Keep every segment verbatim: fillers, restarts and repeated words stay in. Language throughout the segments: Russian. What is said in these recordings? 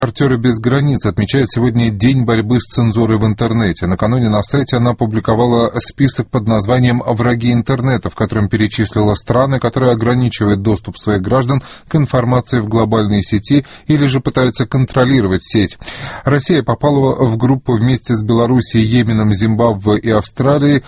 «Репортеры без границ» отмечают сегодня День борьбы с цензурой в интернете. Накануне на сайте она опубликовала список под названием «Враги интернета», в котором перечислила страны, которые ограничивают доступ своих граждан к информации в глобальной сети или же пытаются контролировать сеть. Россия попала в группу вместе с Белоруссией, Йеменом, Зимбабве и Австралией,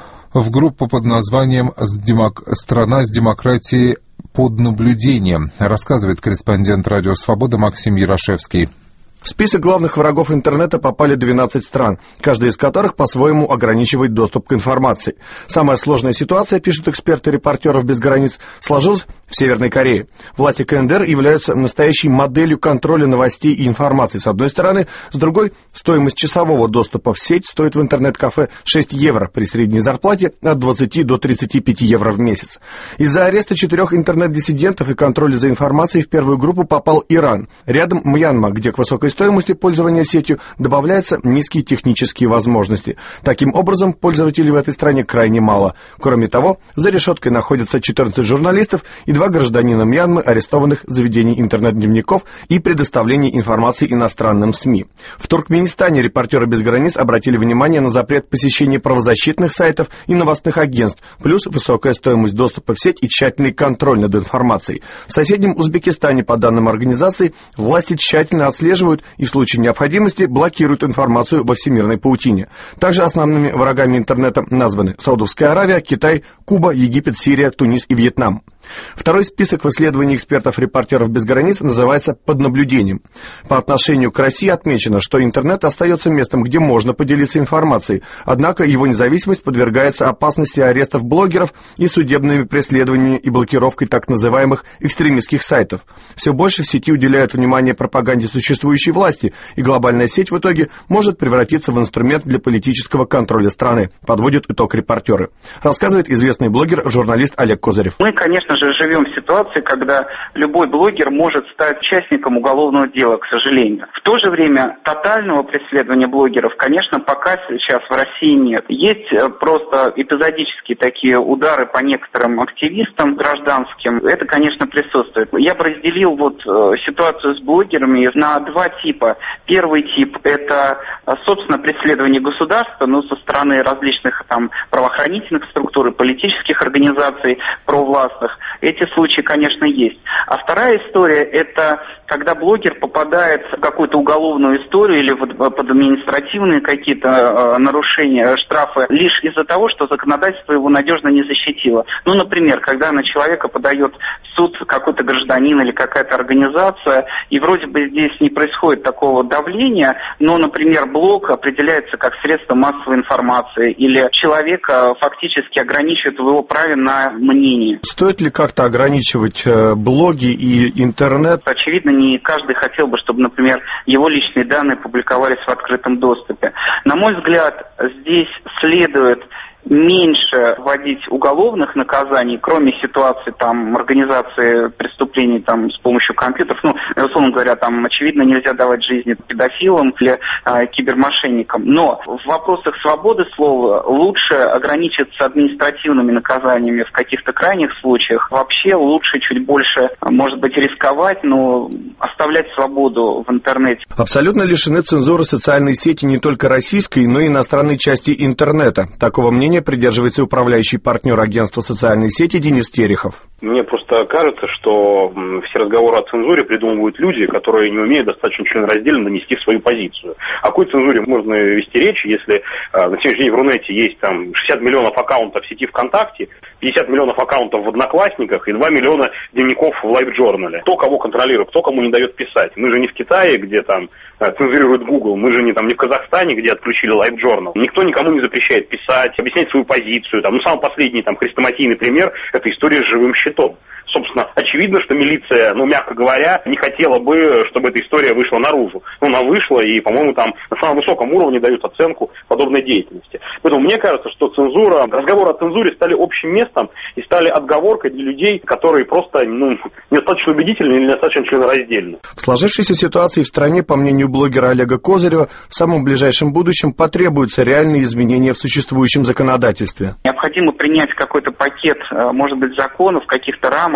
в группу под названием «Страна с демократией под наблюдением», рассказывает корреспондент «Радио Свобода» Максим Ярошевский. В список главных врагов интернета попали двенадцать стран, каждая из которых по-своему ограничивает доступ к информации. Самая сложная ситуация, пишут эксперты «Репортеров без границ», сложилась в Северной Корее. Власти КНДР являются настоящей моделью контроля новостей и информации, с одной стороны. С другой, стоимость часового доступа в сеть стоит в интернет-кафе шесть евро при средней зарплате от двадцати до тридцати пяти евро в месяц. Из-за ареста четырех интернет-диссидентов и контроля за информацией в первую группу попал Иран. Рядом Мьянма, где к высокой стоимости пользования сетью добавляются низкие технические возможности. Таким образом, пользователей в этой стране крайне мало. Кроме того, за решеткой находятся четырнадцать журналистов и два гражданина Мьянмы, арестованных за ведение интернет-дневников и предоставление информации иностранным СМИ. В Туркменистане «Репортеры без границ» обратили внимание на запрет посещения правозащитных сайтов и новостных агентств, плюс высокая стоимость доступа в сеть и тщательный контроль над информацией. В соседнем Узбекистане, по данным организации, власти тщательно отслеживают и в случае необходимости блокируют информацию во всемирной паутине. Также основными врагами интернета названы Саудовская Аравия, Китай, Куба, Египет, Сирия, Тунис и Вьетнам. Второй список в исследовании экспертов «Репортеров без границ» называется «Под наблюдением». По отношению к России отмечено, что интернет остается местом, где можно поделиться информацией, однако его независимость подвергается опасности арестов блогеров и судебными преследованиями и блокировкой так называемых экстремистских сайтов. Все больше в сети уделяют внимание пропаганде существующей власти, и глобальная сеть в итоге может превратиться в инструмент для политического контроля страны, подводят итог репортеры. Рассказывает известный блогер, журналист Олег Козырев. Мы, конечно же, живем в ситуации, когда любой блогер может стать участником уголовного дела, к сожалению. В то же время тотального преследования блогеров, конечно, пока сейчас в России нет. Есть просто эпизодические такие удары по некоторым активистам гражданским. Это, конечно, присутствует. Я бы разделил вот ситуацию с блогерами на два типа. Первый тип – это, собственно, преследование государства, ну, со стороны различных там правоохранительных структур и политических организаций провластных. Эти случаи, конечно, есть. А вторая история – это когда блогер попадает в какую-то уголовную историю или под административные какие-то э, нарушения, штрафы, лишь из-за того, что законодательство его надежно не защитило. Ну, например, когда на человека подает в суд какой-то гражданин или какая-то организация, и вроде бы здесь не происходит такого давления, но, например, блог определяется как средство массовой информации, или человека фактически ограничивает в его праве на мнение. Стоит ли как-то ограничивать э, блоги и интернет? Очевидно, не каждый хотел бы, чтобы, например, его личные данные публиковались в открытом доступе. На мой взгляд, здесь следует меньше вводить уголовных наказаний, кроме ситуации там организации преступлений там с помощью компьютеров. Ну, условно говоря, там очевидно нельзя давать жизни педофилам или э, кибермошенникам. Но в вопросах свободы слова лучше ограничиться административными наказаниями в каких-то крайних случаях. Вообще лучше чуть больше, может быть, рисковать, но оставлять свободу в интернете. Абсолютно лишены цензуры социальные сети не только российской, но и иностранной части интернета. Такого мнения придерживается управляющий партнер агентства социальной сети Денис Терехов. Мне просто кажется, что все разговоры о цензуре придумывают люди, которые не умеют достаточно членораздельно донести свою позицию. О какой цензуре можно вести речь, если э, на сегодняшний день в Рунете есть там шестьдесят миллионов аккаунтов в сети ВКонтакте, пятьдесят миллионов аккаунтов в Одноклассниках и два миллиона дневников в LiveJournal. Кто кого контролирует, кто кому не дает писать. Мы же не в Китае, где там э, цензурирует Google, мы же не, там, не в Казахстане, где отключили LiveJournal. Никто никому не запрещает писать, объяснять свою позицию. Там, ну, самый последний там, хрестоматийный пример – это история с живым щитом. Собственно, очевидно, что милиция, ну, мягко говоря, не хотела бы, чтобы эта история вышла наружу. Но она вышла, и, по-моему, там на самом высоком уровне дают оценку подобной деятельности. Поэтому мне кажется, что цензура, разговоры о цензуре стали общим местом и стали отговоркой для людей, которые просто, ну, недостаточно убедительны или недостаточно членораздельны. В сложившейся ситуации в стране, по мнению блогера Олега Козырева, в самом ближайшем будущем потребуются реальные изменения в существующем законодательстве. Необходимо принять какой-то пакет, может быть, законов, каких-то рамок,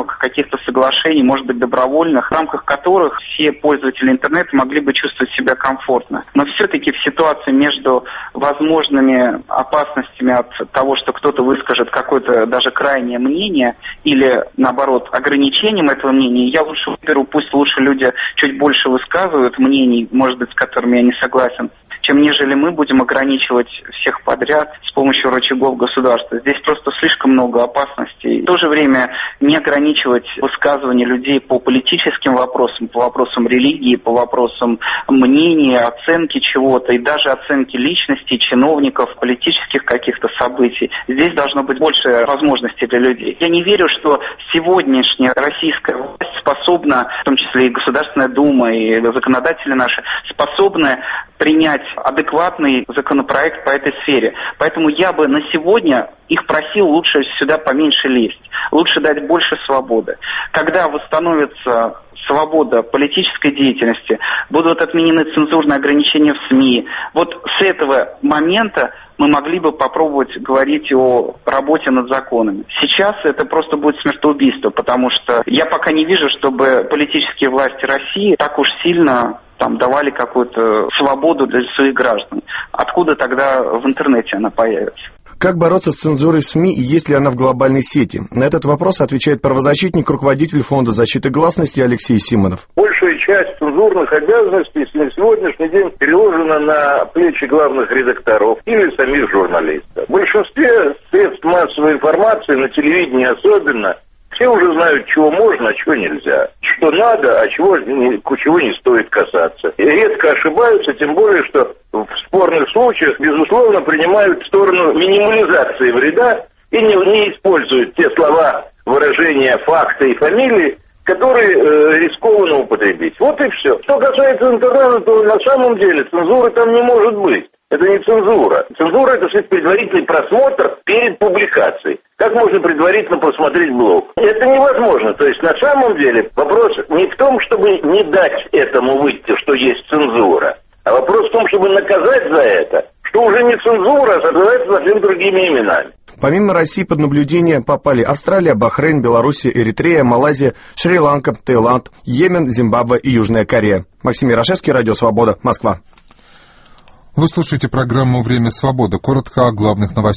рамках каких-то соглашений, может быть, добровольных, в рамках которых все пользователи интернета могли бы чувствовать себя комфортно. Но все-таки в ситуации между возможными опасностями от того, что кто-то выскажет какое-то даже крайнее мнение или, наоборот, ограничением этого мнения, я лучше выберу, пусть лучше люди чуть больше высказывают мнений, может быть, с которыми я не согласен, чем нежели мы будем ограничивать всех подряд с помощью рычагов государства. Здесь просто слишком много опасностей. В то же время не ограничивать высказывания людей по политическим вопросам, по вопросам религии, по вопросам мнения, оценки чего-то и даже оценки личностей, чиновников, политических каких-то событий. Здесь должно быть больше возможностей для людей. Я не верю, что сегодняшняя российская власть способна, в том числе и Государственная Дума, и законодатели наши, способны принять адекватный законопроект по этой сфере. Поэтому я бы на сегодня их просил лучше сюда поменьше лезть, лучше дать больше свободы. Когда восстановится свобода политической деятельности, будут отменены цензурные ограничения в СМИ, вот с этого момента мы могли бы попробовать говорить о работе над законами. Сейчас это просто будет смертоубийство, потому что я пока не вижу, чтобы политические власти России так уж сильно там давали какую-то свободу для своих граждан. Откуда тогда в интернете она появится? Как бороться с цензурой в СМИ и есть ли она в глобальной сети? На этот вопрос отвечает правозащитник, руководитель Фонда защиты гласности Алексей Симонов. Большая часть цензурных обязанностей на сегодняшний день переложена на плечи главных редакторов или самих журналистов. В большинстве средств массовой информации, на телевидении особенно, все уже знают, чего можно, а чего нельзя. Что надо, а чего, чего не стоит касаться. И редко ошибаются, тем более, что в спорных случаях, безусловно, принимают сторону минимализации вреда и не, не используют те слова, выражения, факты и фамилии, которые э, рискованно употребить. Вот и все. Что касается интернета, то на самом деле цензуры там не может быть. Это не цензура. Цензура – это предварительный просмотр перед публикацией. Как можно предварительно просмотреть блог? Это невозможно. То есть на самом деле вопрос не в том, чтобы не дать этому выйти, что есть цензура, а вопрос в том, чтобы наказать за это, что уже не цензура, а называется совсем другими именами. Помимо России под наблюдение попали Австралия, Бахрейн, Белоруссия, Эритрея, Малайзия, Шри-Ланка, Таиланд, Йемен, Зимбабве и Южная Корея. Максим Ярошевский, Радио Свобода, Москва. Вы слушаете программу «Время свободы». Коротко о главных новостях.